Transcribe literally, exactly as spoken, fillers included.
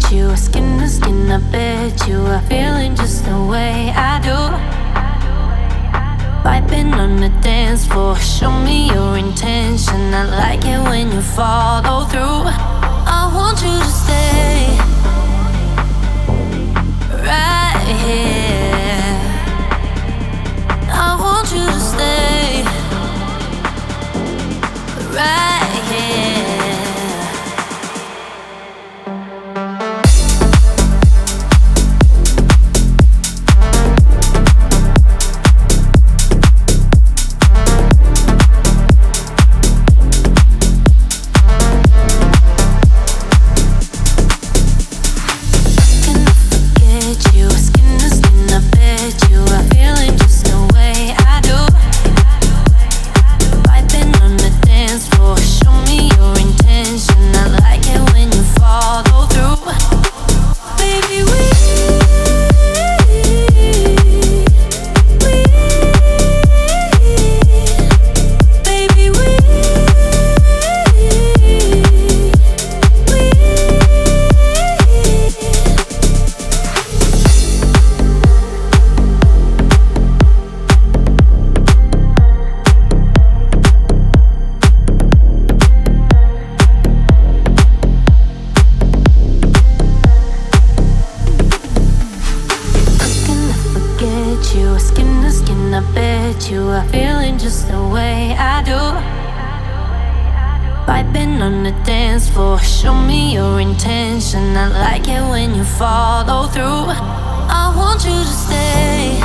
forget you. Skin to skin, I bet you are feeling just the way I do. Vibing on the dance floor, show me your intention. I like it when you follow through. I want you to stay right here. I want you to stay right here. Skin to skin, I bet you are feeling just the way I do. Vibing on the dance floor, show me your intention. I like it when you follow through. I want you to stay